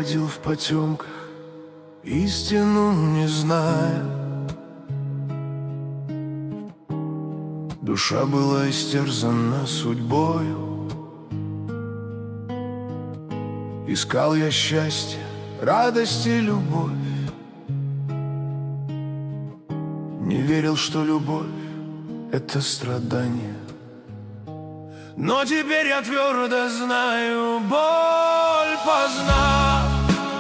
бродил в потемках, истину не зная. Душа была истерзана судьбою. Искал я счастье, радость и любовь. Не верил, что любовь — это страдание. Но теперь я твердо знаю, боль познав.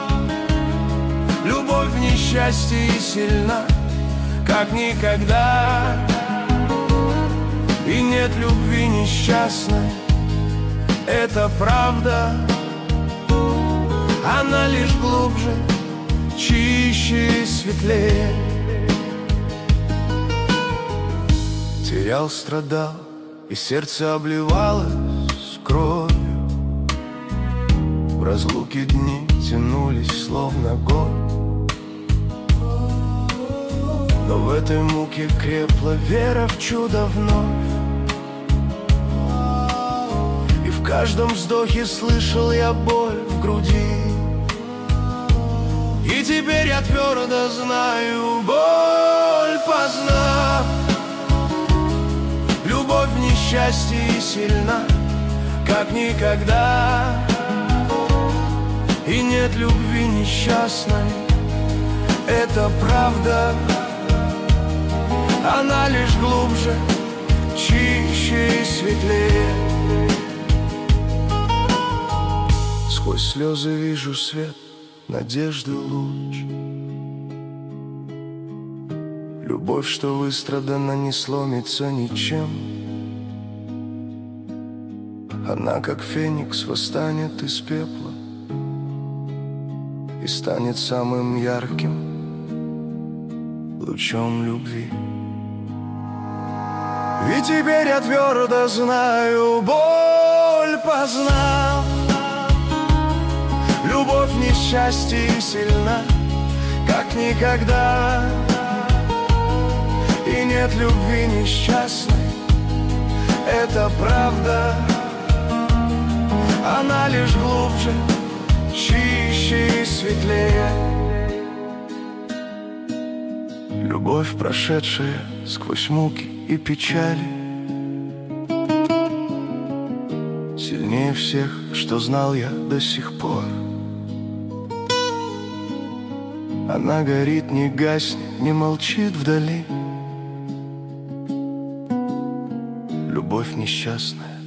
Любовь в несчастье сильна, как никогда. И нет любви несчастной, это правда. Она лишь глубже, чище и светлее. Терял, страдал, и сердце обливалось кровью. В разлуке дни тянулись, словно год. Но в этой муке крепла вера в чудо вновь. И в каждом вздохе слышал я боль в груди. И теперь я твердо знаю, боль познав. Любовь в несчастье сильна, как никогда. И нет любви несчастной, это правда. Она лишь глубже, чище и светлее. Сквозь слезы вижу свет, надежды луч. Любовь, что выстрадана, не сломится ничем. Она, как феникс, восстанет из пепла и станет самым ярким лучом любви. И теперь я твердо знаю, боль познав. Любовь в несчастье сильна, как никогда. И нет любви несчастной, это правда. Она лишь глубже, чище и светлее. Любовь, прошедшая сквозь муки и печали, сильнее всех, что знал я до сих пор. Она горит, не гаснет, не молчит вдали. Любовь несчастная,